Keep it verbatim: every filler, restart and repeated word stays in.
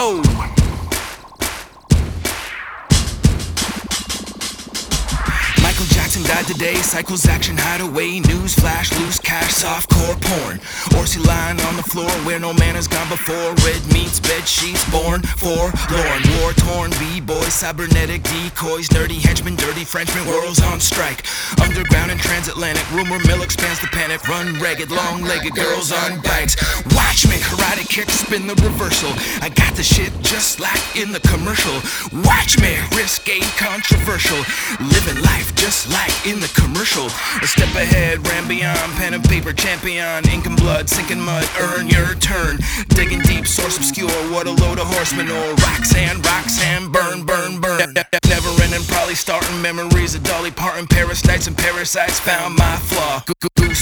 Whoa! Michael Jackson died today, Cycles Action Hideaway, news flash, loose cash, softcore porn. Orsi lying on the floor where no man has gone before. Red meats, bed sheets, born forlorn. War torn, b-boys, cybernetic decoys, nerdy henchmen, dirty Frenchmen, world's on strike. Underground and transatlantic, rumor mill expands the panic. Run ragged, long-legged girls on bikes. Watch me, karate kick, spin the reversal. I got the shit just like in the commercial. Watch me, risque, controversial. Living life just like in the commercial. A step ahead, ran beyond, pen and paper champion. Ink and blood, sinking mud, earn your turn. Digging deep, source obscure, what a load of horse manure. Roxanne, Roxanne, burn, burn, burn. Never ending, probably starting memories of Dolly Parton. Parasites and parasites found my flaw. Goose